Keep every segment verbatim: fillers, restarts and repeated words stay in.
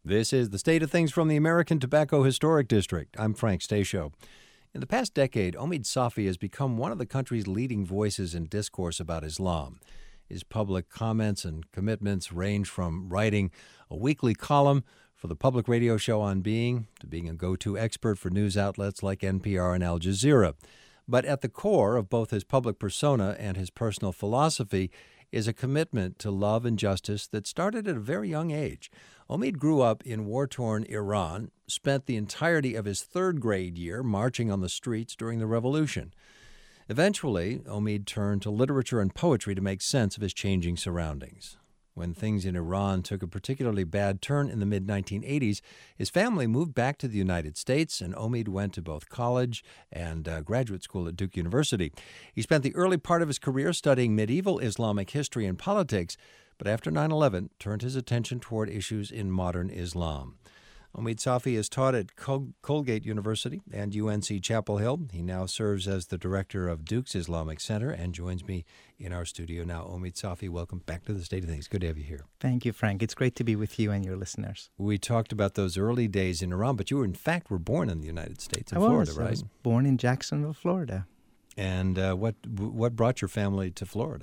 This is the State of Things from the American Tobacco Historic District. I'm Frank Stasio. In the past decade, Omid Safi has become one of the country's leading voices in discourse about Islam. His public comments and commitments range from writing a weekly column for the public radio show On Being to being a go-to expert for news outlets like N P R and Al Jazeera. But at the core of both his public persona and his personal philosophy is a commitment to love and justice that started at a very young age. Omid grew up in war-torn Iran, spent the entirety of his third grade year marching on the streets during the revolution. Eventually, Omid turned to literature and poetry to make sense of his changing surroundings. When things in Iran took a particularly bad turn in the mid nineteen eighties, his family moved back to the United States, and Omid went to both college and uh, graduate school at Duke University. He spent the early part of his career studying medieval Islamic history and politics, but after nine eleven, turned his attention toward issues in modern Islam. Omid Safi is taught at Col- Colgate University and U N C Chapel Hill. He now serves as the director of Duke's Islamic Center and joins me in our studio now. Omid Safi, welcome back to the State of Things. Good to have you here. Thank you, Frank. It's great to be with you and your listeners. We talked about those early days in Iran, but you, were, in fact, were born in the United States, in I Florida, was. right? I was born in Jacksonville, Florida. And uh, what what brought your family to Florida?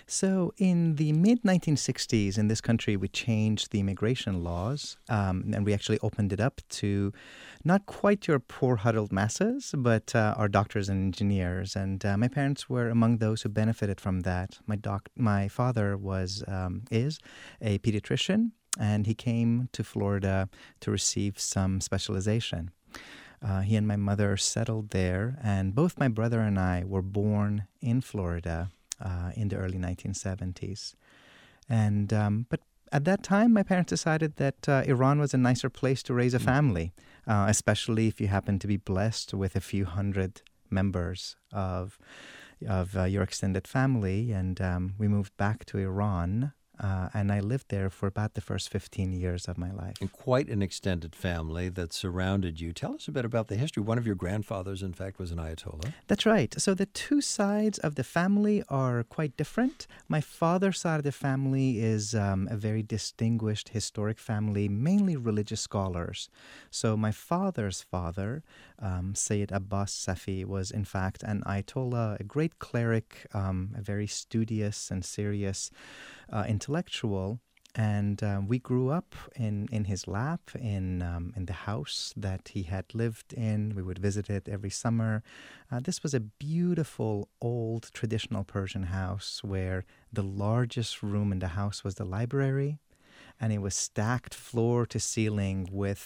So in the mid nineteen sixties in this country, we changed the immigration laws, um, and we actually opened it up to not quite your poor huddled masses, but uh, our doctors and engineers. And uh, my parents were among those who benefited from that. My doc, my father was um, is a pediatrician, and he came to Florida to receive some specialization. Uh, he and my mother settled there, and both my brother and I were born in Florida uh, in the early nineteen seventies. And um, but at that time, my parents decided that uh, Iran was a nicer place to raise a family, uh, especially if you happen to be blessed with a few hundred members of of uh, your extended family. And um, we moved back to Iran. Uh, and I lived there for about the first fifteen years of my life. And quite an extended family that surrounded you. Tell us a bit about the history. One of your grandfathers, in fact, was an Ayatollah. That's right. So the two sides of the family are quite different. My father's side of the family is um, a very distinguished historic family, mainly religious scholars. So my father's father, um, Sayyid Abbas Safi, was in fact an Ayatollah, a great cleric, um, a very studious and serious Uh, intellectual, and uh, we grew up in, in his lap, in um, in the house that he had lived in. We would visit it every summer. Uh, this was a beautiful, old, traditional Persian house where the largest room in the house was the library, and it was stacked floor to ceiling with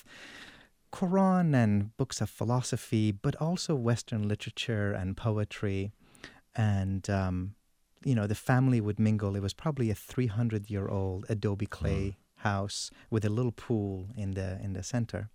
Quran and books of philosophy, but also Western literature and poetry. And um you know, the family would mingle. It was probably a three hundred year old adobe clay mm. house with a little pool in the in the center.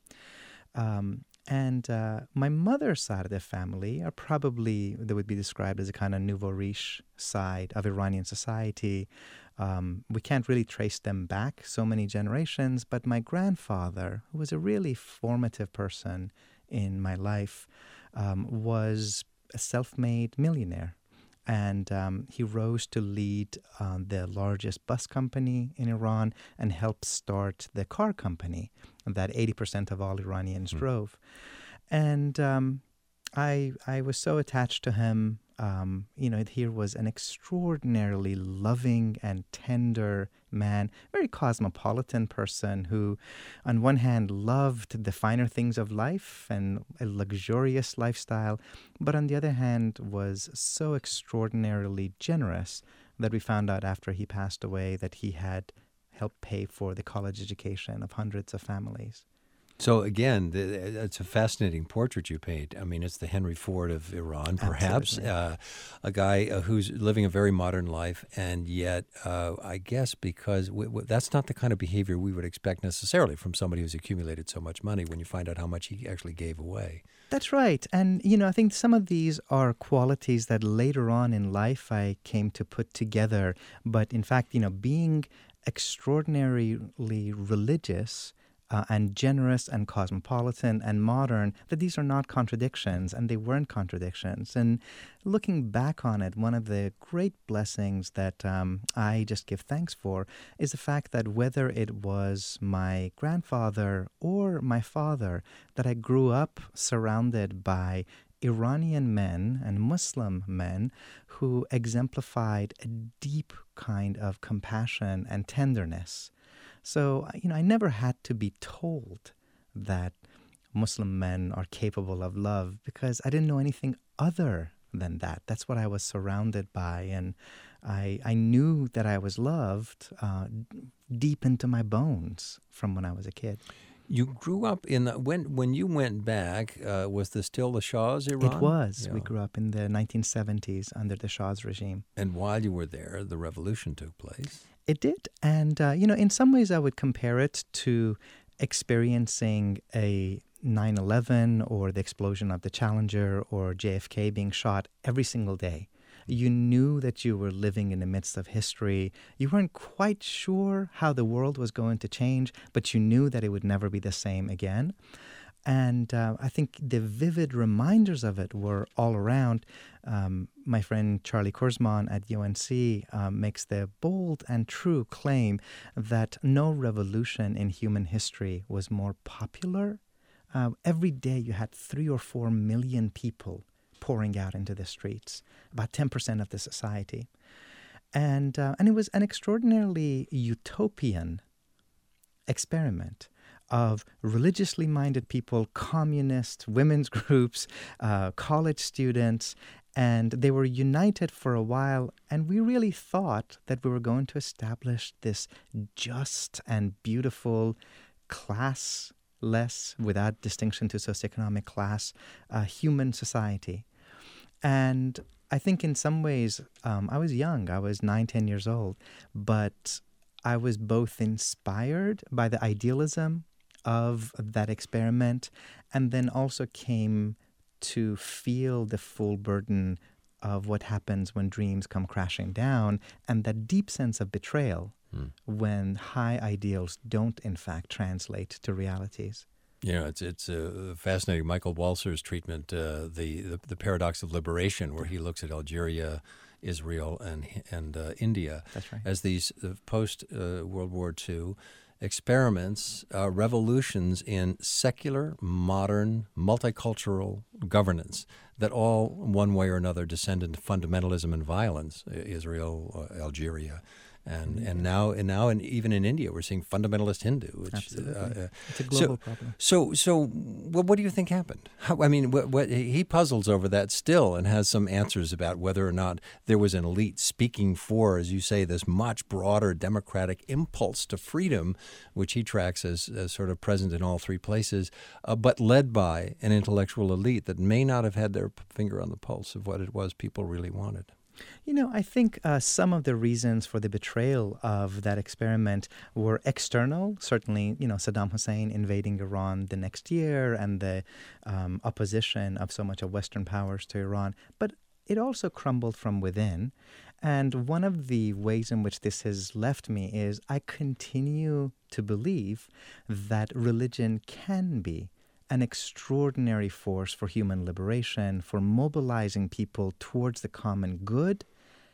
Um, and uh, my mother's side of the family are probably, they would be described as a kind of nouveau riche side of Iranian society. Um, we can't really trace them back so many generations, but my grandfather, who was a really formative person in my life, um, was a self-made millionaire. And um, he rose to lead um, the largest bus company in Iran and helped start the car company that eighty percent of all Iranians mm. drove. And um, I I was so attached to him. Um, you know, here was an extraordinarily loving and tender man, very cosmopolitan person who, on one hand, loved the finer things of life and a luxurious lifestyle, but on the other hand, was so extraordinarily generous that we found out after he passed away that he had helped pay for the college education of hundreds of families. So again, the, it's a fascinating portrait you paint. I mean, it's the Henry Ford of Iran, perhaps, uh, a guy uh, who's living a very modern life, and yet, uh, I guess, because w- w- that's not the kind of behavior we would expect necessarily from somebody who's accumulated so much money when you find out how much he actually gave away. That's right. And, you know, I think some of these are qualities that later on in life I came to put together. But in fact, you know, being extraordinarily religious uh, and generous and cosmopolitan and modern, that these are not contradictions, and they weren't contradictions. And looking back on it, one of the great blessings that um, I just give thanks for is the fact that whether it was my grandfather or my father, that I grew up surrounded by Iranian men and Muslim men who exemplified a deep kind of compassion and tenderness. So, you know, I never had to be told that Muslim men are capable of love because I didn't know anything other than that. That's what I was surrounded by, and I I knew that I was loved uh, deep into my bones from when I was a kid. You grew up in the, when when you went back. Uh, was this still the Shah's Iran? It was. Yeah. We grew up in the nineteen seventies under the Shah's regime. And while you were there, the revolution took place. It did, and uh, you know, in some ways, I would compare it to experiencing a nine eleven or the explosion of the Challenger or J F K being shot every single day. You knew that you were living in the midst of history. You weren't quite sure how the world was going to change, but you knew that it would never be the same again. And uh, I think the vivid reminders of it were all around. Um, my friend Charlie Kurzman at U N C um, makes the bold and true claim that no revolution in human history was more popular. Uh, every day you had three or four million people pouring out into the streets, about ten percent of the society. And, uh, and it was an extraordinarily utopian experiment of religiously minded people, communist women's groups, uh, college students, and they were united for a while. And we really thought that we were going to establish this just and beautiful classless, without distinction to socioeconomic class, uh, human society. And I think in some ways, um, I was young. I was nine, ten years old. But I was both inspired by the idealism of that experiment and then also came to feel the full burden of what happens when dreams come crashing down and that deep sense of betrayal hmm. when high ideals don't, in fact, translate to realities. You know, it's it's uh, fascinating. Michael Walzer's treatment, uh, the, the the paradox of liberation, where he looks at Algeria, Israel, and and uh, India That's right. as these uh, post uh, World War Two experiments, uh, revolutions in secular, modern, multicultural governance that all, one way or another, descend into fundamentalism and violence. Israel, uh, Algeria. And mm-hmm. and now and now and even in India we're seeing fundamentalist Hindu. Which, Absolutely, uh, it's a global so, problem. So so what, what do you think happened? How, I mean, what, what, he puzzles over that still and has some answers about whether or not there was an elite speaking for, as you say, this much broader democratic impulse to freedom, which he tracks as, as sort of present in all three places, uh, but led by an intellectual elite that may not have had their finger on the pulse of what it was people really wanted. You know, I think uh, some of the reasons for the betrayal of that experiment were external. Certainly, you know, Saddam Hussein invading Iran the next year and the um, opposition of so much of Western powers to Iran. But it also crumbled from within. And one of the ways in which this has left me is I continue to believe that religion can be an extraordinary force for human liberation, for mobilizing people towards the common good.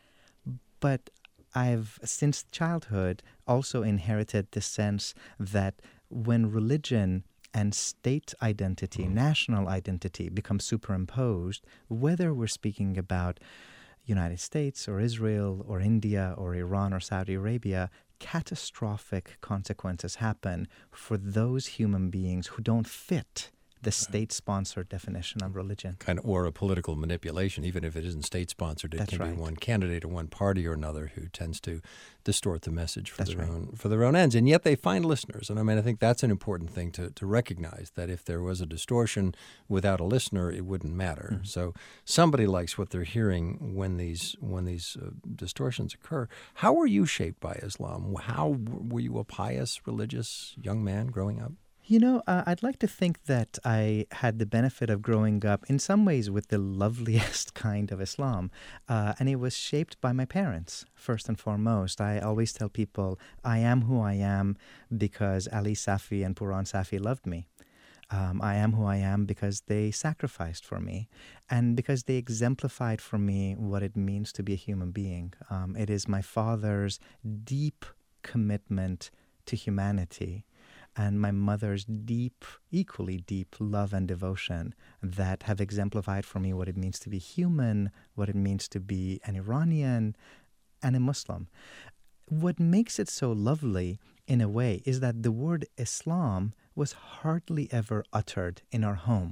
But I've, since childhood, also inherited the sense that when religion and state identity, mm. national identity, become superimposed, whether we're speaking about United States or Israel or India or Iran or Saudi Arabia, catastrophic consequences happen for those human beings who don't fit the state-sponsored definition of religion. Kind of, or a political manipulation, even if it isn't state-sponsored. It That's can right. be one candidate or one party or another who tends to distort the message for That's their right. own for their own ends. And yet they find listeners. And I mean, I think that's an important thing to, to recognize, that if there was a distortion without a listener, it wouldn't matter. Mm-hmm. So somebody likes what they're hearing when these when these uh, distortions occur. How were you shaped by Islam? How were you a pious, religious young man growing up? You know, uh, I'd like to think that I had the benefit of growing up in some ways with the loveliest kind of Islam. Uh, and it was shaped by my parents, first and foremost. I always tell people I am who I am because Ali Safi and Puran Safi loved me. Um, I am who I am because they sacrificed for me and because they exemplified for me what it means to be a human being. Um, it is my father's deep commitment to humanity and my mother's deep, equally deep love and devotion that have exemplified for me what it means to be human, what it means to be an Iranian and a Muslim. What makes it so lovely, in a way, is that the word Islam was hardly ever uttered in our home.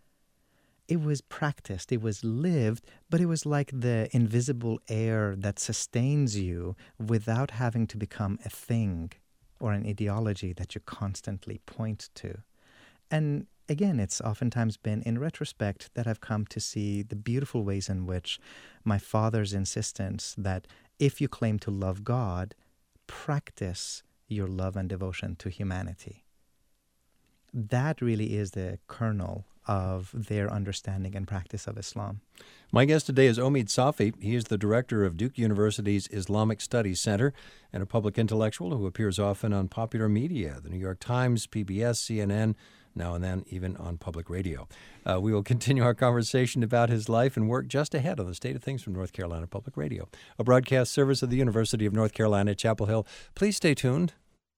It was practiced, it was lived, but it was like the invisible air that sustains you without having to become a thing or an ideology that you constantly point to. And again, it's oftentimes been in retrospect that I've come to see the beautiful ways in which my father's insistence that if you claim to love God, practice your love and devotion to humanity. That really is the kernel of their understanding and practice of Islam. My guest today is Omid Safi. He is the director of Duke University's Islamic Studies Center and a public intellectual who appears often on popular media, the New York Times, P B S, C N N, now and then even on public radio. Uh, we will continue our conversation about his life and work just ahead on the State of Things from North Carolina Public Radio, a broadcast service of the University of North Carolina at Chapel Hill. Please stay tuned.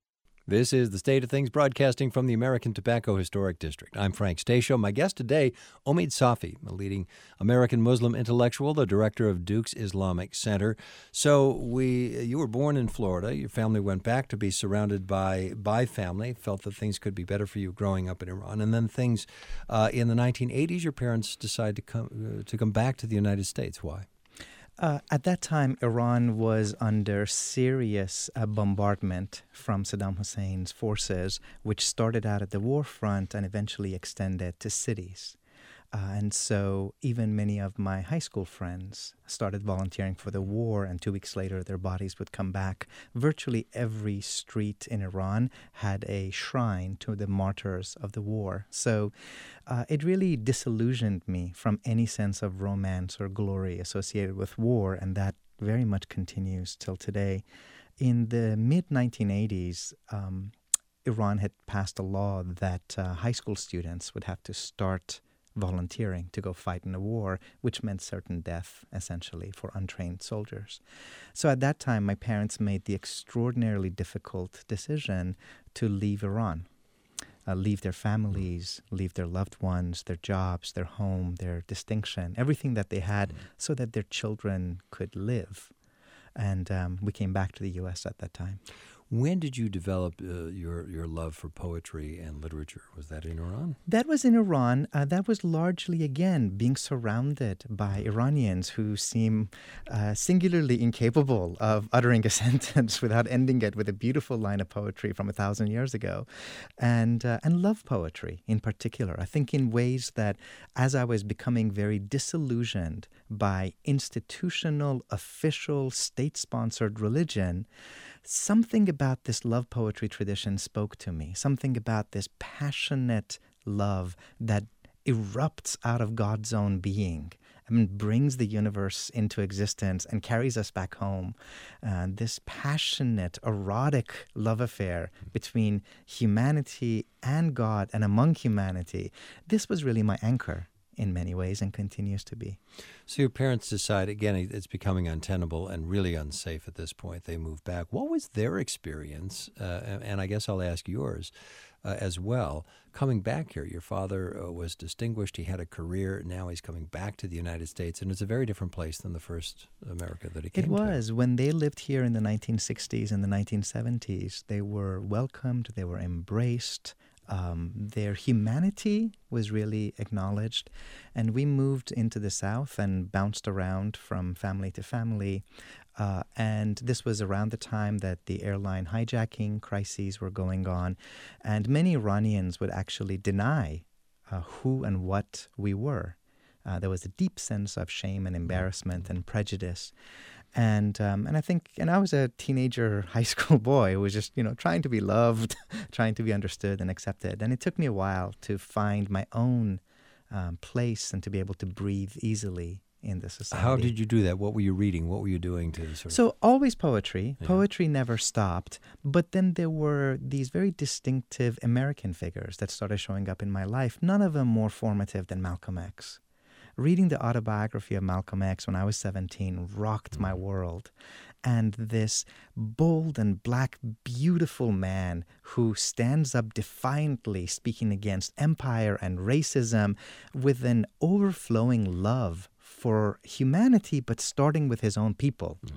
This is the State of Things, broadcasting from the American Tobacco Historic District. I'm Frank Stasio. My guest today, Omid Safi, a leading American Muslim intellectual, the director of Duke's Islamic Center. So we, you were born in Florida. Your family went back to be surrounded by by family, felt that things could be better for you growing up in Iran. And then things, uh, in the nineteen eighties, your parents decided to come, uh, to come back to the United States. Why? Uh, at that time, Iran was under serious uh, bombardment from Saddam Hussein's forces, which started out at the war front and eventually extended to cities. Uh, and so even many of my high school friends started volunteering for the war, and two weeks later their bodies would come back. Virtually every street in Iran had a shrine to the martyrs of the war. So uh, it really disillusioned me from any sense of romance or glory associated with war, and that very much continues till today. In the mid nineteen eighties, um, Iran had passed a law that uh, high school students would have to start volunteering to go fight in a war, which meant certain death, essentially, for untrained soldiers. So at that time, my parents made the extraordinarily difficult decision to leave Iran, uh, leave their families, leave their loved ones, their jobs, their home, their distinction, everything that they had, so that their children could live. And um, we came back to the U S at that time. When did you develop uh, your your love for poetry and literature? Was that in Iran? That was in Iran. Uh, that was largely, again, being surrounded by Iranians who seem uh, singularly incapable of uttering a sentence without ending it with a beautiful line of poetry from a thousand years ago, and uh, and love poetry in particular. I think in ways that, as I was becoming very disillusioned by institutional, official, state-sponsored religion, something about this love poetry tradition spoke to me, something about this passionate love that erupts out of God's own being and brings the universe into existence and carries us back home. Uh, this passionate, erotic love affair between humanity and God and among humanity, this was really my anchor in many ways and continues to be. So your parents decide, again, it's becoming untenable and really unsafe at this point. They move back. What was their experience, uh, and I guess I'll ask yours uh, as well, coming back here? Your father uh, was distinguished. He had a career. Now he's coming back to the United States, and it's a very different place than the first America that he came to. It was. To. When they lived here in the nineteen sixties and the nineteen seventies, they were welcomed, they were embraced. Um, their humanity was really acknowledged, and we moved into the South and bounced around from family to family, uh, and this was around the time that the airline hijacking crises were going on, and many Iranians would actually deny uh, who and what we were. Uh, there was a deep sense of shame and embarrassment and prejudice. And um, and I think, and I was a teenager high school boy who was just, you know, trying to be loved, trying to be understood and accepted. And it took me a while to find my own um, place and to be able to breathe easily in the society. How did you do that? What were you reading? What were you doing to sort of... So always poetry. Yeah. Poetry never stopped. But then there were these very distinctive American figures that started showing up in my life, none of them more formative than Malcolm X. Reading the autobiography of Malcolm X when I was seventeen rocked my world. And this bold and black, beautiful man who stands up defiantly speaking against empire and racism with an overflowing love for humanity, but starting with his own people. Mm.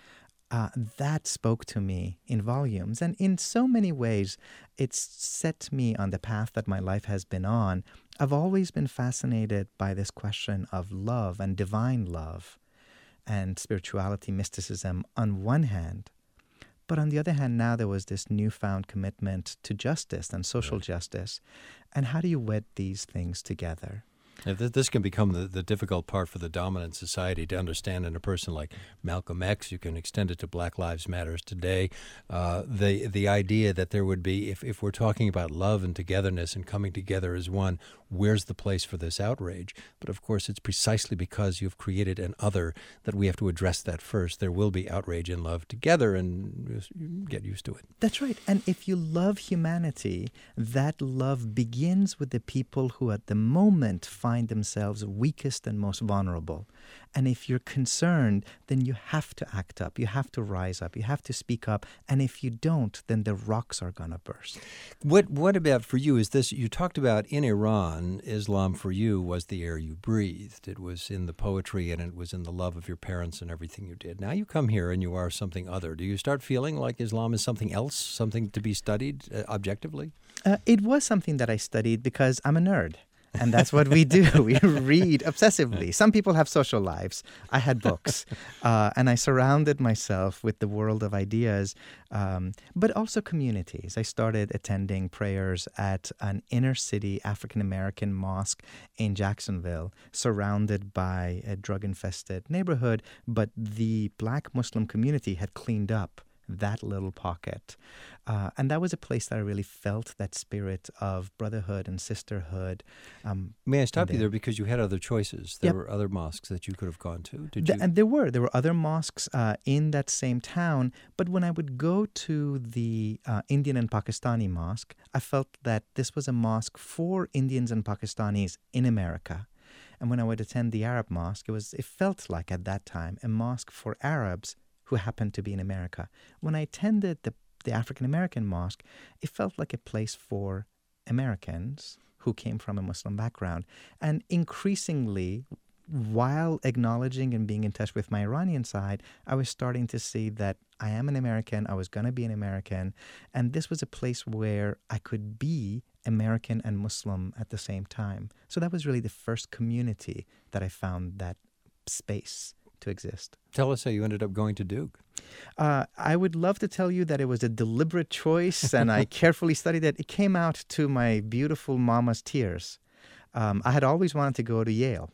Uh, that spoke to me in volumes. And in so many ways, it's set me on the path that my life has been on. I've always been fascinated by this question of love and divine love and spirituality, mysticism on one hand. But on the other hand, now there was this newfound commitment to justice and social right. justice. And how do you wed these things together? This can become the, the difficult part for the dominant society to understand in a person like Malcolm X. You can extend it to Black Lives Matter today. Uh, the the idea that there would be, if, if we're talking about love and togetherness and coming together as one, where's the place for this outrage? But of course, it's precisely because you've created an other that we have to address that first. There will be outrage and love together, and get used to it. That's right. And if you love humanity, that love begins with the people who at the moment find themselves weakest and most vulnerable. And if you're concerned, then you have to act up. You have to rise up. You have to speak up. And if you don't, then the rocks are going to burst. What What about for you is this, you talked about in Iran, Islam for you was the air you breathed. It was in the poetry and it was in the love of your parents and everything you did. Now you come here and you are something other. Do you start feeling like Islam is something else, something to be studied uh, objectively? Uh, it was something that I studied because I'm a nerd. And that's what we do. We read obsessively. Some people have social lives. I had books. Uh, and I surrounded myself with the world of ideas, um, but also communities. I started attending prayers at an inner city African-American mosque in Jacksonville, surrounded by a drug-infested neighborhood. But the Black Muslim community had cleaned up that little pocket. Uh, and that was a place that I really felt that spirit of brotherhood and sisterhood. Um, May I stop you there because you had other choices? There yep. were other mosques that you could have gone to. Did the, you? And there were. There were other mosques uh, in that same town. But when I would go to the uh, Indian and Pakistani mosque, I felt that this was a mosque for Indians and Pakistanis in America. And when I would attend the Arab mosque, it was it felt like at that time a mosque for Arabs who happened to be in America. When I attended the, the African-American mosque, it felt like a place for Americans who came from a Muslim background. And increasingly, while acknowledging and being in touch with my Iranian side, I was starting to see that I am an American, I was going to be an American, and this was a place where I could be American and Muslim at the same time. So that was really the first community that I found that space to exist. Tell us how you ended up going to Duke. Uh, I would love to tell you that it was a deliberate choice and I carefully studied it. It came out to my beautiful mama's tears. Um, I had always wanted to go to Yale.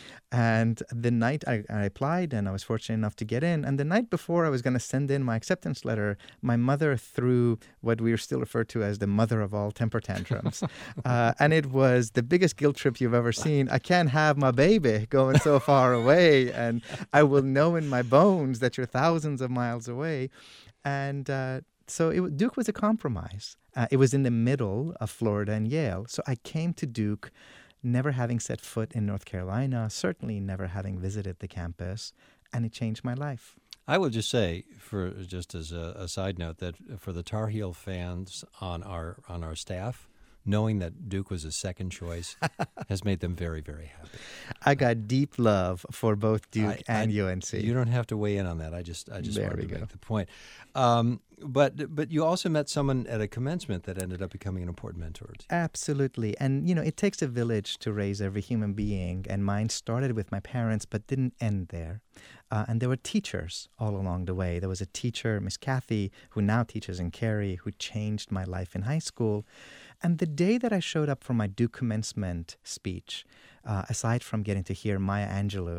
And the night I, I applied and I was fortunate enough to get in. And the night before I was going to send in my acceptance letter, my mother threw what we are still referred to as the mother of all temper tantrums. uh, and it was the biggest guilt trip you've ever seen. I can't have my baby going so far away. And I will know in my bones that you're thousands of miles away. And uh, so it, Duke was a compromise. Uh, it was in the middle of Florida and Yale. So I came to Duke never having set foot in North Carolina, certainly never having visited the campus, and it changed my life. I will just say, for just as a, a side note, that for the Tar Heel fans on our on our staff, knowing that Duke was a second choice has made them very, very happy. I got deep love for both Duke I, and I, U N C. You don't have to weigh in on that. I just I just there wanted to go. make the point. Um, but but you also met someone at a commencement that ended up becoming an important mentor to you. Absolutely. And, you know, it takes a village to raise every human being. And mine started with my parents, but didn't end there. Uh, and there were teachers all along the way. There was a teacher, Miss Kathy, who now teaches in Cary, who changed my life in high school. And the day that I showed up for my Duke commencement speech, uh, aside from getting to hear Maya Angelou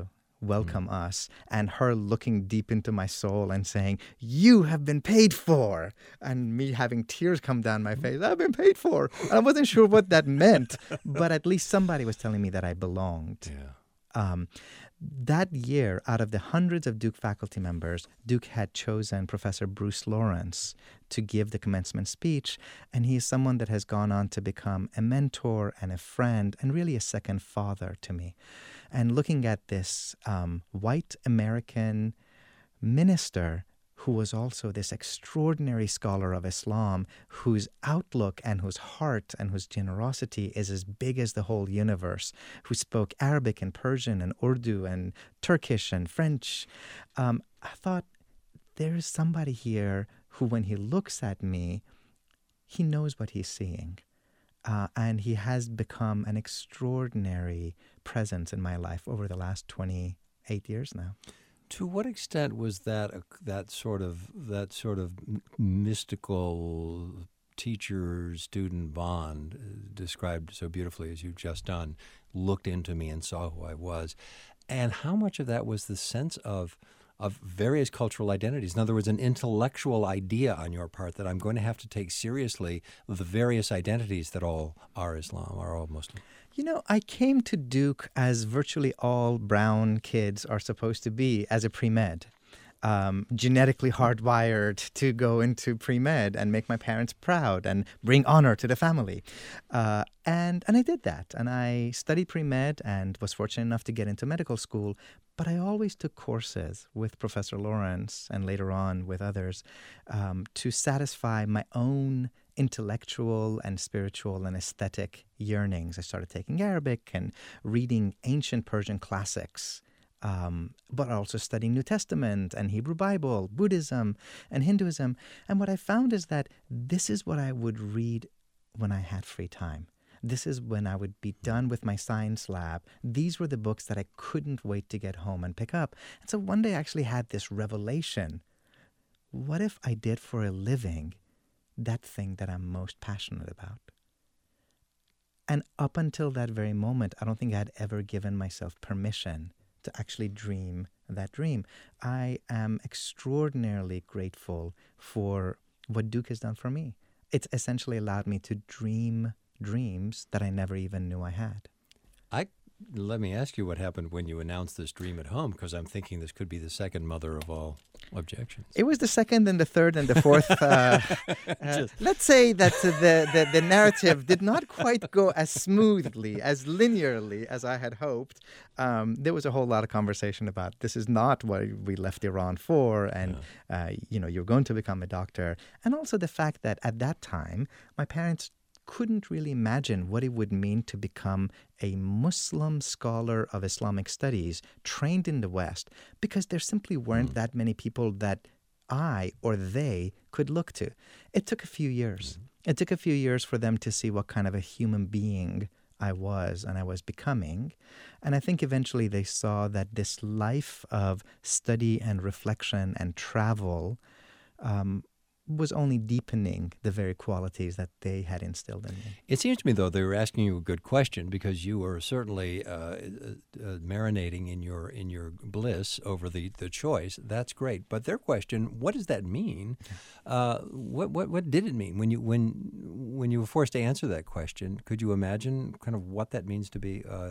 welcome mm. us, and her looking deep into my soul and saying, "You have been paid for," and me having tears come down my face. I've been paid for. And I wasn't sure what that meant, but at least somebody was telling me that I belonged. Yeah. Um, that year, out of the hundreds of Duke faculty members, Duke had chosen Professor Bruce Lawrence to give the commencement speech, and he is someone that has gone on to become a mentor and a friend and really a second father to me. And looking at this um, white American minister who was also this extraordinary scholar of Islam, whose outlook and whose heart and whose generosity is as big as the whole universe, who spoke Arabic and Persian and Urdu and Turkish and French. Um, I thought, there is somebody here who, when he looks at me, he knows what he's seeing. Uh, and he has become an extraordinary presence in my life over the last twenty-eight years now. To what extent was that a, that sort of that sort of mystical teacher-student bond, uh, described so beautifully as you've just done, looked into me and saw who I was, and how much of that was the sense of of various cultural identities? In other words, an intellectual idea on your part that I'm going to have to take seriously the various identities that all are Islam, are all Muslim. You know, I came to Duke as virtually all brown kids are supposed to be, as a pre-med. Um, genetically hardwired to go into pre-med and make my parents proud and bring honor to the family. Uh, and, and I did that. And I studied pre-med and was fortunate enough to get into medical school. But I always took courses with Professor Lawrence and later on with others um, to satisfy my own intellectual and spiritual and aesthetic yearnings. I started taking Arabic and reading ancient Persian classics, um, but also studying New Testament and Hebrew Bible, Buddhism and Hinduism. And what I found is that this is what I would read when I had free time. This is when I would be done with my science lab. These were the books that I couldn't wait to get home and pick up. And so one day I actually had this revelation. What if I did for a living that thing that I'm most passionate about? And up until that very moment, I don't think I had ever given myself permission to actually dream that dream. I am extraordinarily grateful for what Duke has done for me. It's essentially allowed me to dream dreams that I never even knew I had. I let me ask you what happened when you announced this dream at home, because I'm thinking this could be the second mother of all objections. It was the second and the third and the fourth. Uh, uh, let's say that uh, the, the, the narrative did not quite go as smoothly, as linearly as I had hoped. Um, there was a whole lot of conversation about this is not what we left Iran for, and yeah. uh, you know, you're going to become a doctor. And also the fact that at that time, my parents couldn't really imagine what it would mean to become a Muslim scholar of Islamic studies trained in the West, because there simply weren't mm. that many people that I or they could look to. It took a few years. Mm. It took a few years for them to see what kind of a human being I was and I was becoming. And I think eventually they saw that this life of study and reflection and travel um, was only deepening the very qualities that they had instilled in me. It seems to me, though, they were asking you a good question, because you were certainly uh, uh, marinating in your in your bliss over the, the choice. That's great. But their question, what does that mean? Uh, what what what did it mean when you when when you were forced to answer that question? Could you imagine kind of what that means to be uh,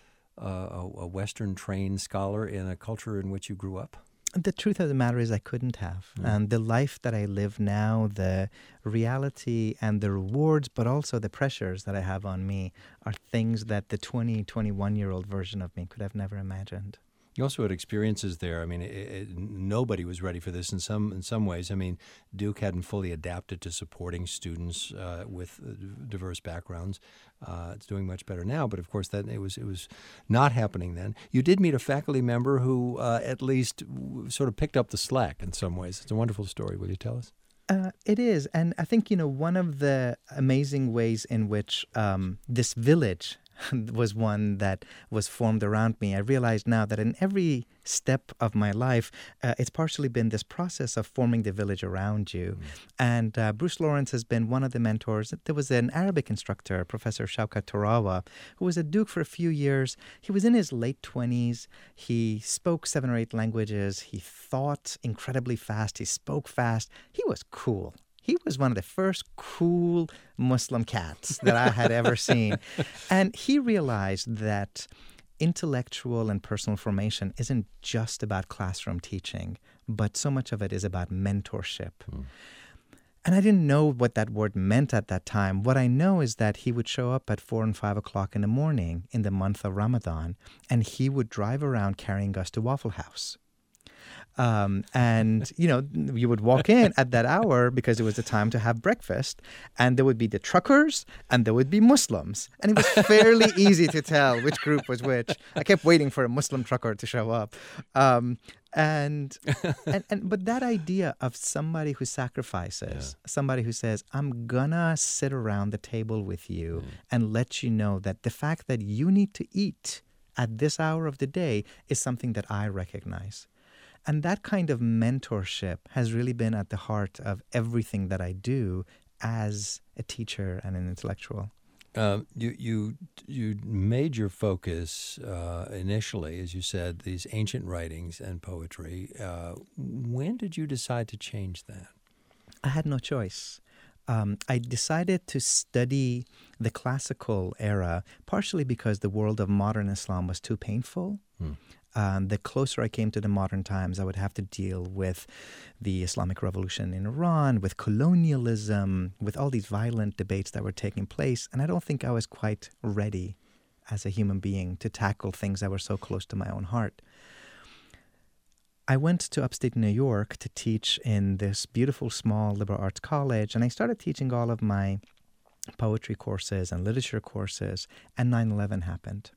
a, a Western-trained scholar in a culture in which you grew up? The truth of the matter is I couldn't have. Mm. And the life that I live now, the reality and the rewards, but also the pressures that I have on me are things that the twenty, twenty-one-year-old version of me could have never imagined. You also had experiences there. I mean, it, it, nobody was ready for this in some in some ways. I mean, Duke hadn't fully adapted to supporting students uh, with diverse backgrounds. Uh, it's doing much better now, but of course, that it was it was not happening then. You did meet a faculty member who uh, at least sort of picked up the slack in some ways. It's a wonderful story. Will you tell us? Uh, it is. And I think, you know, one of the amazing ways in which um, this village was one that was formed around me. I realized now that in every step of my life, uh, it's partially been this process of forming the village around you. Mm. And uh, Bruce Lawrence has been one of the mentors. There was an Arabic instructor, Professor Shaukat Turawa, who was at Duke for a few years. He was in his late twenties. He spoke seven or eight languages. He thought incredibly fast. He spoke fast. He was cool. He was one of the first cool Muslim cats that I had ever seen. And he realized that intellectual and personal formation isn't just about classroom teaching, but so much of it is about mentorship. Mm. And I didn't know what that word meant at that time. What I know is that he would show up at four and five o'clock in the morning in the month of Ramadan, and he would drive around carrying us to Waffle House. Um, and, you know, you would walk in at that hour because it was the time to have breakfast, and there would be the truckers and there would be Muslims. And it was fairly easy to tell which group was which. I kept waiting for a Muslim trucker to show up. Um, and, and, and but that idea of somebody who sacrifices, yeah. somebody who says, I'm gonna sit around the table with you mm. and let you know that the fact that you need to eat at this hour of the day is something that I recognize. And that kind of mentorship has really been at the heart of everything that I do as a teacher and an intellectual. Uh, you you you made your focus uh, initially, as you said, these ancient writings and poetry. Uh, when did you decide to change that? I had no choice. Um, I decided to study the classical era, partially because the world of modern Islam was too painful. Hmm. Um, the closer I came to the modern times, I would have to deal with the Islamic Revolution in Iran, with colonialism, with all these violent debates that were taking place. And I don't think I was quite ready as a human being to tackle things that were so close to my own heart. I went to upstate New York to teach in this beautiful small liberal arts college, and I started teaching all of my poetry courses and literature courses, and nine eleven happened.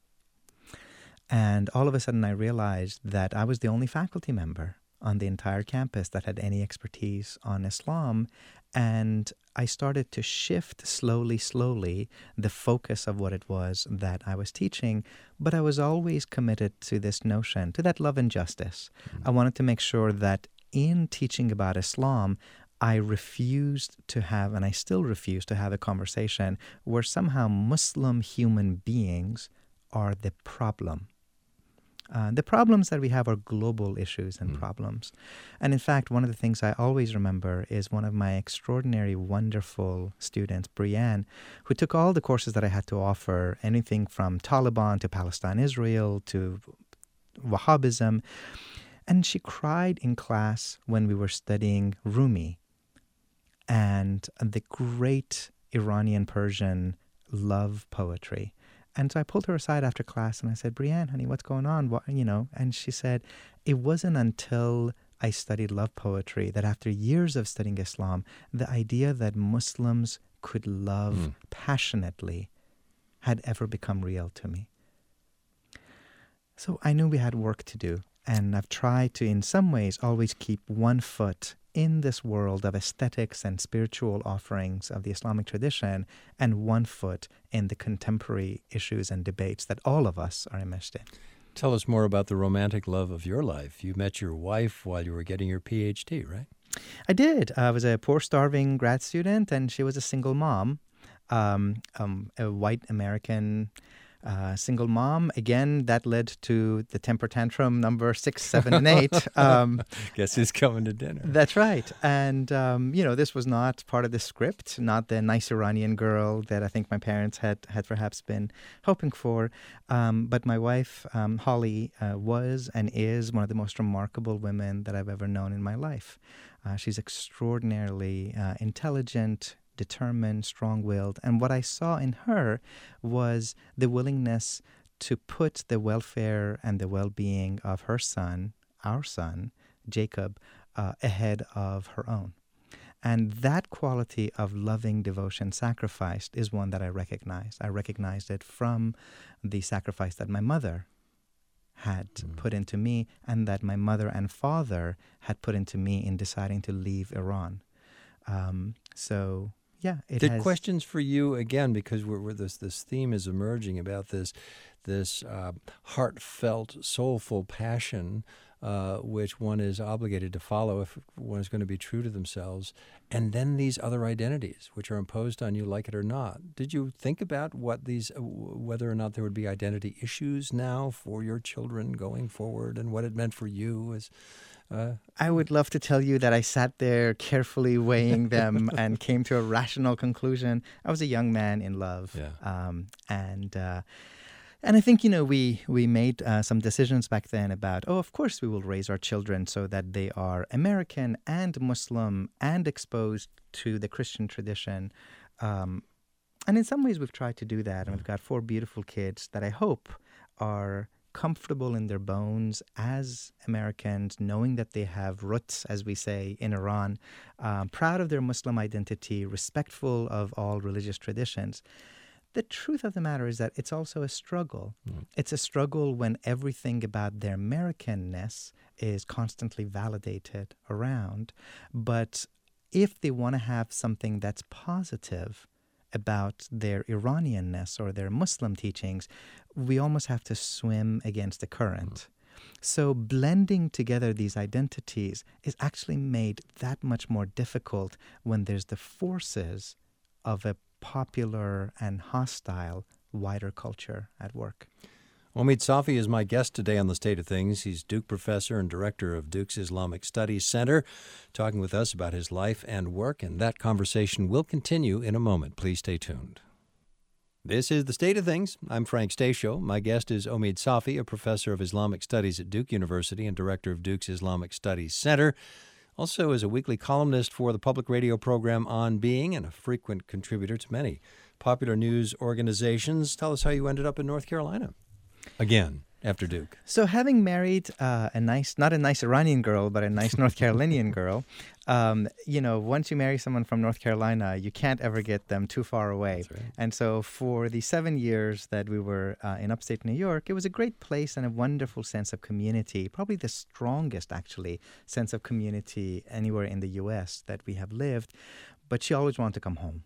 And all of a sudden I realized that I was the only faculty member on the entire campus that had any expertise on Islam. And I started to shift slowly, slowly the focus of what it was that I was teaching. But I was always committed to this notion, to that love and justice. Mm-hmm. I wanted to make sure that in teaching about Islam, I refused to have, and I still refuse to have a conversation where somehow Muslim human beings are the problem. Uh, the problems that we have are global issues and mm. problems. And in fact, one of the things I always remember is one of my extraordinary, wonderful students, Brianne, who took all the courses that I had to offer, anything from Taliban to Palestine, Israel to Wahhabism. And she cried in class when we were studying Rumi and the great Iranian Persian love poetry. And so I pulled her aside after class and I said, Brianne, honey, what's going on? What, you know, and she said, it wasn't until I studied love poetry that after years of studying Islam, the idea that Muslims could love mm. passionately had ever become real to me. So I knew we had work to do. And I've tried to, in some ways, always keep one foot in this world of aesthetics and spiritual offerings of the Islamic tradition and one foot in the contemporary issues and debates that all of us are immersed in. Tell us more about the romantic love of your life. You met your wife while you were getting your P H D, right? I did. I was a poor, starving grad student, and she was a single mom, um, um, a white American Uh, single mom. Again, that led to the temper tantrum number six, seven, and eight. Um, Guess who's coming to dinner? That's right. And, um, you know, this was not part of the script, not the nice Iranian girl that I think my parents had, had perhaps been hoping for. Um, but my wife, um, Holly, uh, was and is one of the most remarkable women that I've ever known in my life. Uh, she's extraordinarily uh, intelligent, determined, strong-willed. And what I saw in her was the willingness to put the welfare and the well-being of her son, our son, Jacob, uh, ahead of her own. And that quality of loving devotion sacrificed is one that I recognized. I recognized it from the sacrifice that my mother had mm. put into me and that my mother and father had put into me in deciding to leave Iran. Um, so... yeah, it Did has. questions for you again, because we're, we're this this theme is emerging about this this uh, heartfelt, soulful passion, uh, which one is obligated to follow if one is going to be true to themselves, and then these other identities which are imposed on you, like it or not. Did you think about what these, uh, whether or not there would be identity issues now for your children going forward, and what it meant for you as? Uh, I would love to tell you that I sat there carefully weighing them and came to a rational conclusion. I was a young man in love, Yeah. um, and uh, and I think you know we we made uh, some decisions back then about oh, of course we will raise our children so that they are American and Muslim and exposed to the Christian tradition. Um, and in some ways, we've tried to do that, and we've got four beautiful kids that I hope are comfortable in their bones as Americans, knowing that they have roots, as we say in Iran, um, proud of their Muslim identity, respectful of all religious traditions. The truth of the matter is that it's also a struggle. Mm. It's a struggle when everything about their Americanness is constantly validated around. But if they want to have something that's positive about their Iranianness or their Muslim teachings, we almost have to swim against the current. Mm. So blending together these identities is actually made that much more difficult when there's the forces of a popular and hostile wider culture at work. Omid Safi is my guest today on The State of Things. He's Duke professor and director of Duke's Islamic Studies Center, talking with us about his life and work, and that conversation will continue in a moment. Please stay tuned. This is The State of Things. I'm Frank Stasio. My guest is Omid Safi, a professor of Islamic Studies at Duke University and director of Duke's Islamic Studies Center. Also is a weekly columnist for the public radio program On Being and a frequent contributor to many popular news organizations. Tell us how you ended up in North Carolina. Again, after Duke. So having married uh, a nice, not a nice Iranian girl, but a nice North Carolinian girl, um, you know, once you marry someone from North Carolina, you can't ever get them too far away. That's right. And so for the seven years that we were uh, in upstate New York, it was a great place and a wonderful sense of community, probably the strongest, actually, sense of community anywhere in the U S that we have lived. But she always wanted to come home.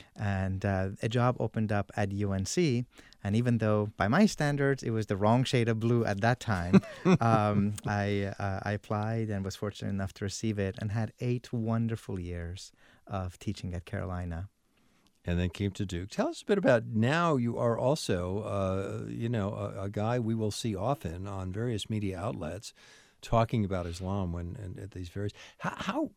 And uh, a job opened up at U N C, and even though by my standards it was the wrong shade of blue at that time, um, I, uh, I applied and was fortunate enough to receive it and had eight wonderful years of teaching at Carolina. And then came to Duke. Tell us a bit about now you are also, uh, you know, a, a guy we will see often on various media outlets talking about Islam when and at these various... How... how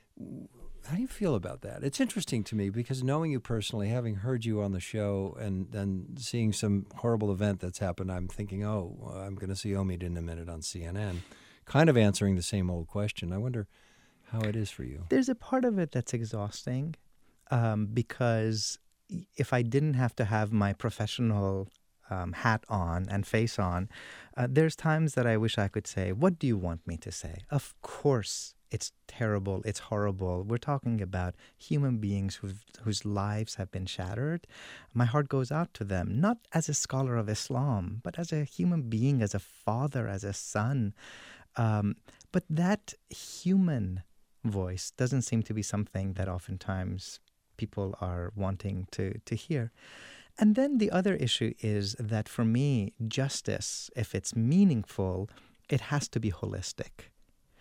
How do you feel about that? It's interesting to me because knowing you personally, having heard you on the show and then seeing some horrible event that's happened, I'm thinking, oh, I'm going to see Omid in a minute on C N N, kind of answering the same old question. I wonder how it is for you. There's a part of it that's exhausting um, because if I didn't have to have my professional um, hat on and face on, uh, there's times that I wish I could say, what do you want me to say? Of course. It's terrible. It's horrible. We're talking about human beings who've, whose lives have been shattered. My heart goes out to them, not as a scholar of Islam, but as a human being, as a father, as a son. Um, but that human voice doesn't seem to be something that oftentimes people are wanting to, to hear. And then the other issue is that for me, justice, if it's meaningful, it has to be holistic.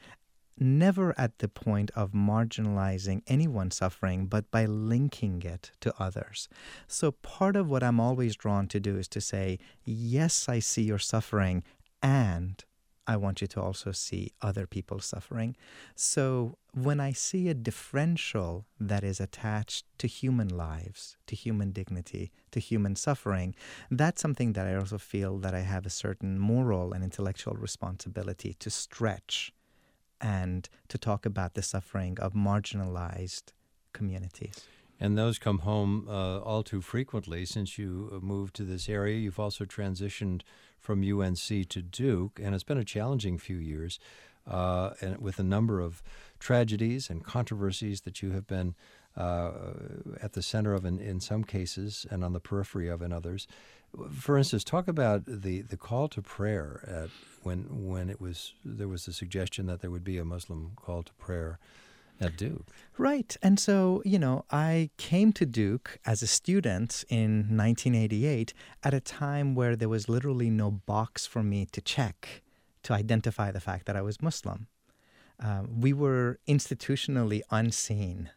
Never at the point of marginalizing anyone's suffering, but by linking it to others. So part of what I'm always drawn to do is to say, yes, I see your suffering, and I want you to also see other people's suffering. So when I see a differential that is attached to human lives, to human dignity, to human suffering, that's something that I also feel that I have a certain moral and intellectual responsibility to stretch and to talk about the suffering of marginalized communities. And those come home uh, all too frequently since you moved to this area. You've also transitioned from U N C to Duke, and it's been a challenging few years uh, and with a number of tragedies and controversies that you have been uh, at the center of in, in some cases and on the periphery of in others. For instance, talk about the, the call to prayer at when when it was there was the suggestion that there would be a Muslim call to prayer at Duke. Right. And so, you know, I came to Duke as a student in nineteen eighty-eight at a time where there was literally no box for me to check to identify the fact that I was Muslim. Uh, we were institutionally unseen.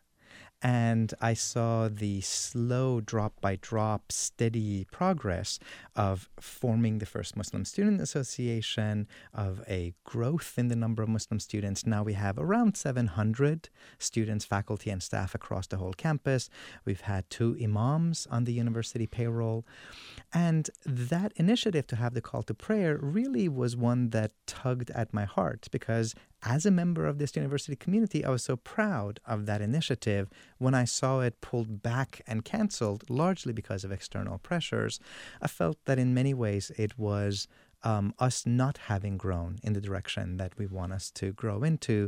And I saw the slow drop-by-drop, steady progress of forming the first Muslim Student Association, of a growth in the number of Muslim students. Now we have around seven hundred students, faculty, and staff across the whole campus. We've had two imams on the university payroll. And that initiative to have the call to prayer really was one that tugged at my heart, because as a member of this university community, I was so proud of that initiative. When I saw it pulled back and canceled, largely because of external pressures, I felt that in many ways it was um, us not having grown in the direction that we want us to grow into.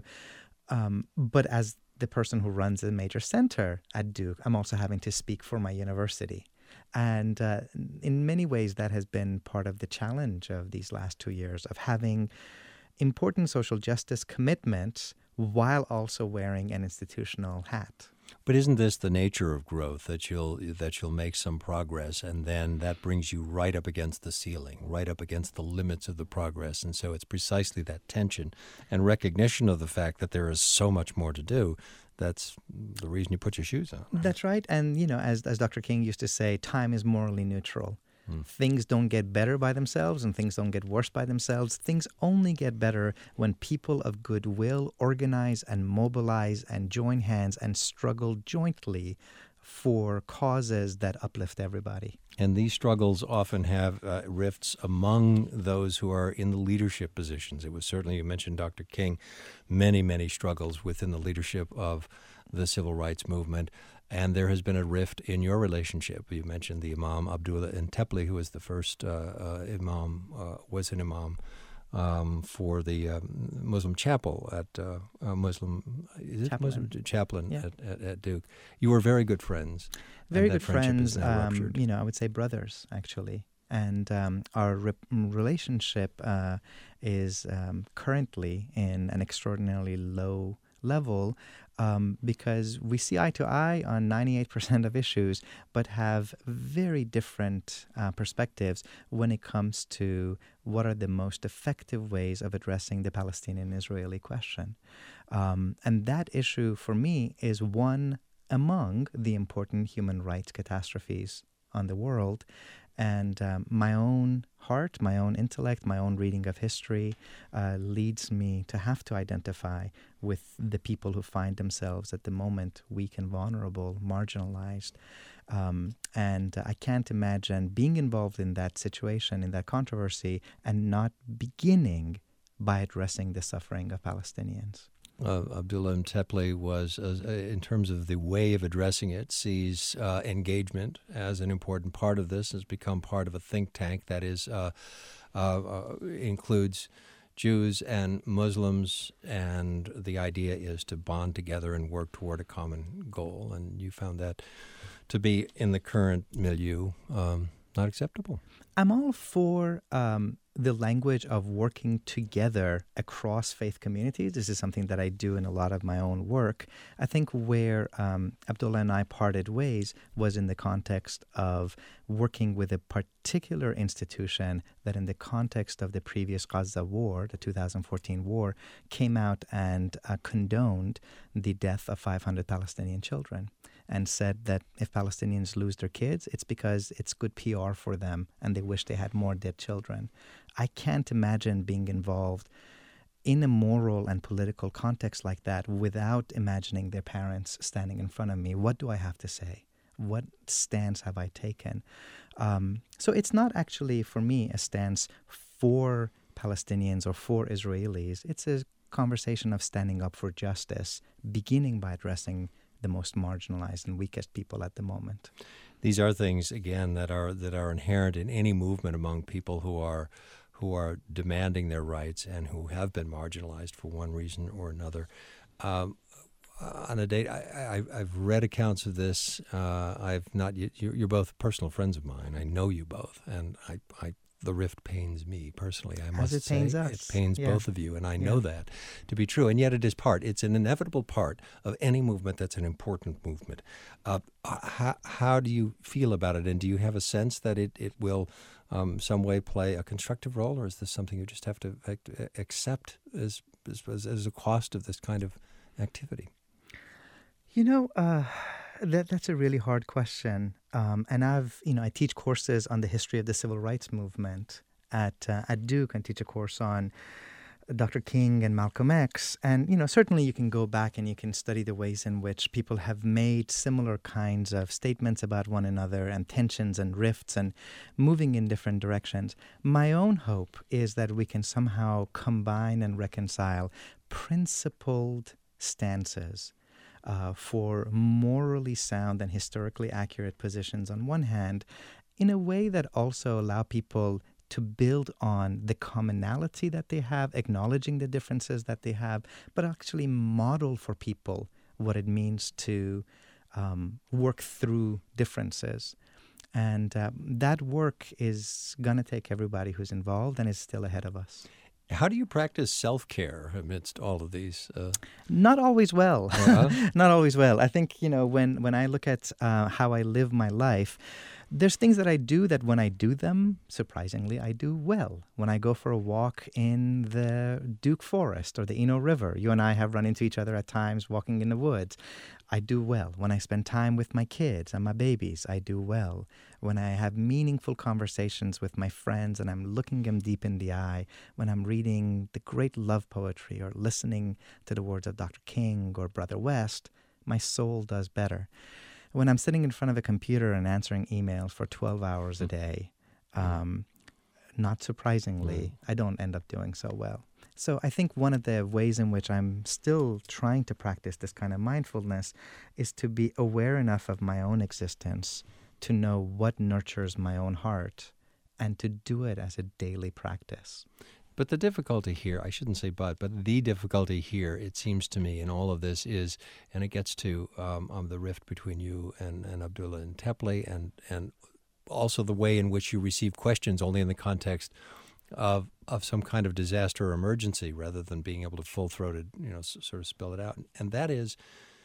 Um, but as the person who runs a major center at Duke, I'm also having to speak for my university. And uh, in many ways, that has been part of the challenge of these last two years of having important social justice commitments while also wearing an institutional hat. But isn't this the nature of growth, that you'll that you'll make some progress and then that brings you right up against the ceiling, right up against the limits of the progress? And so it's precisely that tension and recognition of the fact that there is so much more to do. That's the reason you put your shoes on. Right? That's right. And, you know, as as Doctor King used to say, time is morally neutral. Mm. Things don't get better by themselves and things don't get worse by themselves. Things only get better when people of goodwill organize and mobilize and join hands and struggle jointly for causes that uplift everybody. And these struggles often have uh, rifts among those who are in the leadership positions. It was certainly, you mentioned Doctor King, many, many struggles within the leadership of the civil rights movement. And there has been a rift in your relationship. You mentioned the Imam Abdullah Intepli, who was the first uh, uh, imam, uh, was an imam um, for the uh, Muslim chapel at uh, uh, Muslim, is it Chaplain. Muslim chaplain Yeah. at, at, at Duke. You were very good friends. Very and that good friendship friends. is now Um, ruptured. you know, I would say brothers, actually. And um, our re- relationship uh, is um, currently in an extraordinarily low level um, because we see eye to eye on ninety-eight percent of issues, but have very different uh, perspectives when it comes to what are the most effective ways of addressing the Palestinian-Israeli question. Um, and that issue, for me, is one among the important human rights catastrophes on the world. And um, my own heart, my own intellect, my own reading of history uh, leads me to have to identify with the people who find themselves at the moment weak and vulnerable, marginalized. Um, and I can't imagine being involved in that situation, in that controversy, and not beginning by addressing the suffering of Palestinians. Uh, Abdullah Intepli was, uh, in terms of the way of addressing it, sees uh, engagement as an important part of this, has become part of a think tank that is uh, uh, uh, includes Jews and Muslims, and the idea is to bond together and work toward a common goal. And you found that to be, in the current milieu, um, not acceptable. I'm all for um, the language of working together across faith communities. This is something that I do in a lot of my own work. I think where um, Abdullah and I parted ways was in the context of working with a particular institution that in the context of the previous Gaza war, the two thousand fourteen war, came out and uh, condoned the death of five hundred Palestinian children, and said that if Palestinians lose their kids, it's because it's good P R for them and they wish they had more dead children. I can't imagine being involved in a moral and political context like that without imagining their parents standing in front of me. What do I have to say? What stance have I taken? Um, so it's not actually, for me, a stance for Palestinians or for Israelis. It's a conversation of standing up for justice, beginning by addressing the most marginalized and weakest people at the moment. These are things, again, that are that are inherent in any movement among people who are who are demanding their rights and who have been marginalized for one reason or another. Um, on a date, I, I, I've read accounts of this. Uh, I've not. You're, you're both personal friends of mine. I know you both, and I, I the rift pains me personally, I As must it say. pains us. It pains Yeah. both of you, and I Yeah. know that to be true. And yet it is part. It's an inevitable part of any movement that's an important movement. Uh, how, how do you feel about it, and do you have a sense that it, it will um, some way play a constructive role, or is this something you just have to ac- accept as, as, as a cost of this kind of activity? You know, uh, that that's a really hard question. Um, and I've, you know, I teach courses on the history of the civil rights movement at uh, at Duke, and teach a course on Doctor King and Malcolm X. And, you know, certainly you can go back and you can study the ways in which people have made similar kinds of statements about one another, and tensions and rifts and moving in different directions. My own hope is that we can somehow combine and reconcile principled stances Uh, for morally sound and historically accurate positions on one hand, in a way that also allow people to build on the commonality that they have, acknowledging the differences that they have, but actually model for people what it means to um, work through differences. And uh, that work is going to take everybody who's involved, and is still ahead of us. How do you practice self-care amidst all of these? Uh... Not always well. Yeah. Not always well. I think, you know, when, when I look at uh, how I live my life, there's things that I do that when I do them, surprisingly, I do well. When I go for a walk in the Duke Forest or the Eno River, you and I have run into each other at times walking in the woods, I do well. When I spend time with my kids and my babies, I do well. When I have meaningful conversations with my friends and I'm looking them deep in the eye, when I'm reading the great love poetry or listening to the words of Doctor King or Brother West, my soul does better. When I'm sitting in front of a computer and answering emails for twelve hours a day, um, not surprisingly, I don't end up doing so well. So I think one of the ways in which I'm still trying to practice this kind of mindfulness is to be aware enough of my own existence to know what nurtures my own heart, and to do it as a daily practice. But the difficulty here, I shouldn't say but, but the difficulty here, it seems to me, in all of this is, and it gets to um, um, the rift between you and, and Abdullah Antepli, and, and also the way in which you receive questions only in the context of of some kind of disaster or emergency, rather than being able to full-throated, you know, s- sort of spell it out. And that is,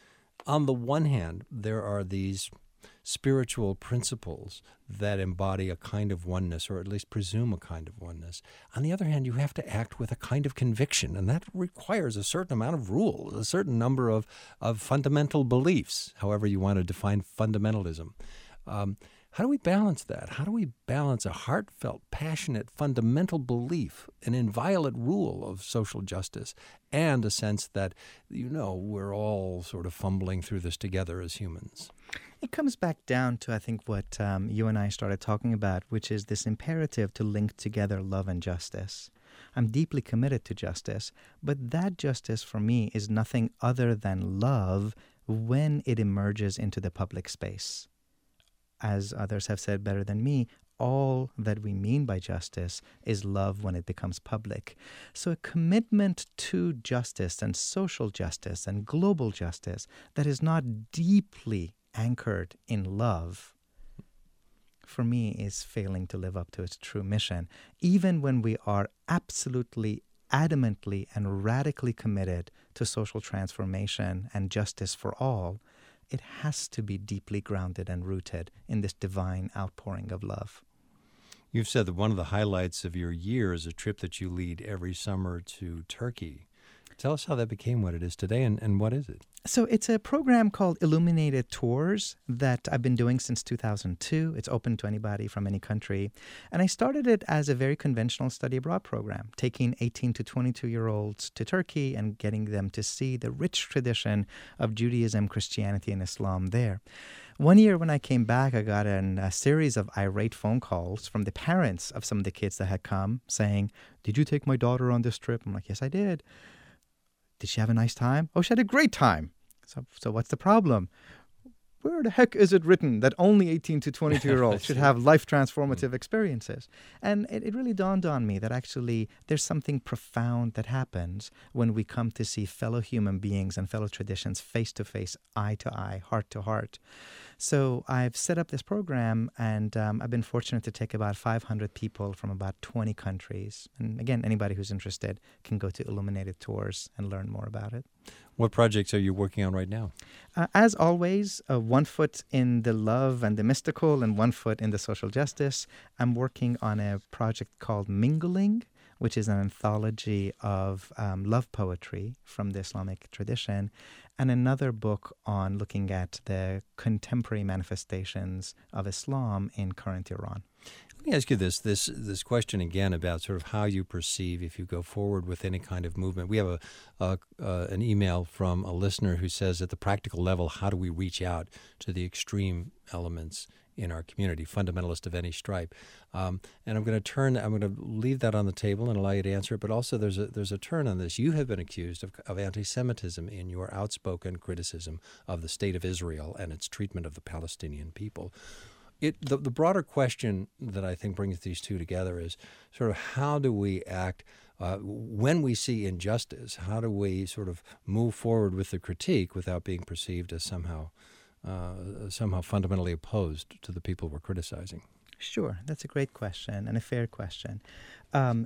on the one hand, there are these spiritual principles that embody a kind of oneness, or at least presume a kind of oneness. On the other hand, you have to act with a kind of conviction, and that requires a certain amount of rules, a certain number of, of fundamental beliefs, however you want to define fundamentalism. Um, how do we balance that? How do we balance a heartfelt, passionate, fundamental belief, an inviolate rule of social justice, and a sense that, you know, we're all sort of fumbling through this together as humans? It comes back down to, I think, what um, you and I started talking about, which is this imperative to link together love and justice. I'm deeply committed to justice, but that justice for me is nothing other than love when it emerges into the public space. As others have said better than me, all that we mean by justice is love when it becomes public. So a commitment to justice and social justice and global justice that is not deeply anchored in love, for me, is failing to live up to its true mission. Even when we are absolutely, adamantly, and radically committed to social transformation and justice for all, it has to be deeply grounded and rooted in this divine outpouring of love. You've said that one of the highlights of your year is a trip that you lead every summer to Turkey. Tell us how that became what it is today, and, and what is it? So it's a program called Illuminated Tours that I've been doing since two thousand two. It's open to anybody from any country. And I started it as a very conventional study abroad program, taking eighteen to twenty-two-year-olds to Turkey and getting them to see the rich tradition of Judaism, Christianity, and Islam there. One year when I came back, I got an, a series of irate phone calls from the parents of some of the kids that had come saying, "Did you take my daughter on this trip?" I'm like, "Yes, I did." "Did she have a nice time?" "Oh, she had a great time." So, so what's the problem? where the heck is it written that only eighteen to twenty-two-year-olds should have life transformative experiences? And it, it really dawned on me that actually there's something profound that happens when we come to see fellow human beings and fellow traditions face to face, eye to eye, heart to heart. So I've set up this program, and um, I've been fortunate to take about five hundred people from about twenty countries. And again, anybody who's interested can go to Illuminated Tours and learn more about it. What projects are you working on right now? Uh, as always, uh, one foot in the love and the mystical and one foot in the social justice. I'm working on a project called Mingling, which is an anthology of um, love poetry from the Islamic tradition, and another book on looking at the contemporary manifestations of Islam in current Iran. Let me ask you this, this this question again about sort of how you perceive if you go forward with any kind of movement. We have a, a uh, an email from a listener who says, at the practical level, how do we reach out to the extreme elements in our community, fundamentalist of any stripe? Um, and I'm going to turn, I'm going to leave that on the table and allow you to answer it, but also there's a there's a turn on this. You have been accused of, of anti-Semitism in your outspoken criticism of the state of Israel and its treatment of the Palestinian people. It, the, the broader question that I think brings these two together is sort of how do we act uh, when we see injustice? How do we sort of move forward with the critique without being perceived as somehow uh, somehow fundamentally opposed to the people we're criticizing? Sure, that's a great question and a fair question. Um,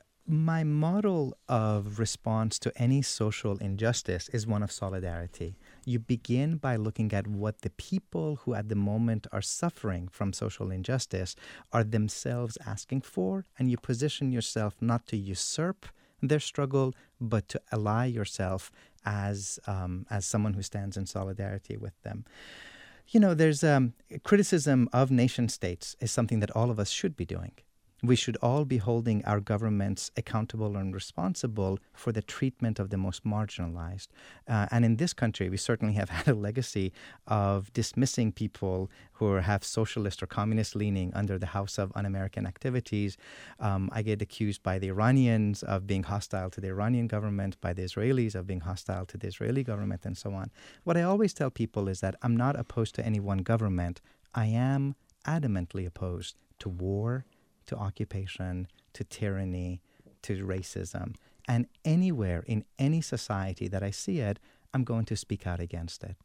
my model of response to any social injustice is one of solidarity. You begin by looking at what the people who at the moment are suffering from social injustice are themselves asking for, and you position yourself not to usurp their struggle, but to ally yourself as um, as someone who stands in solidarity with them. You know, there's um, criticism of nation states is something that all of us should be doing. We should all be holding our governments accountable and responsible for the treatment of the most marginalized. Uh, and in this country, we certainly have had a legacy of dismissing people who have socialist or communist leaning under the House of Un-American Activities. Um, I get accused by the Iranians of being hostile to the Iranian government, by the Israelis of being hostile to the Israeli government, and so on. What I always tell people is that I'm not opposed to any one government. I am adamantly opposed to war, to occupation, to tyranny, to racism. And anywhere in any society that I see it, I'm going to speak out against it.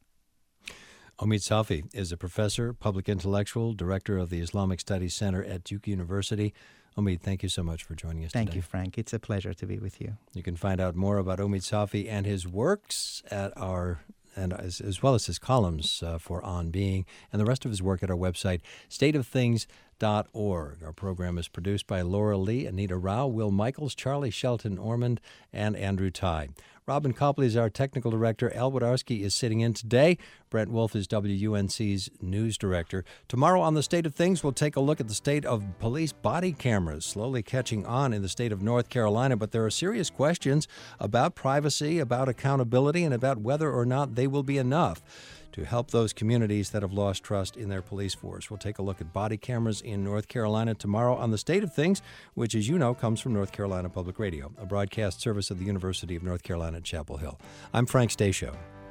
Omid Safi is a professor, public intellectual, director of the Islamic Studies Center at Duke University. Omid, thank you so much for joining us thank today. Thank you, Frank. It's a pleasure to be with you. You can find out more about Omid Safi and his works at our and as, as well as his columns uh, for On Being, and the rest of his work at our website, state of things dot org. Our program is produced by Laura Lee, Anita Rao, Will Michaels, Charlie Shelton Ormond, and Andrew Ty. Robin Copley is our technical director. Al Wodarski is sitting in today. Brent Wolf is W U N C's news director. Tomorrow on The State of Things, we'll take a look at the state of police body cameras, slowly catching on in the state of North Carolina. But there are serious questions about privacy, about accountability, and about whether or not they will be enough to help those communities that have lost trust in their police force. We'll take a look at body cameras in North Carolina tomorrow on The State of Things, which, as you know, comes from North Carolina Public Radio, a broadcast service of the University of North Carolina at Chapel Hill. I'm Frank Stasio.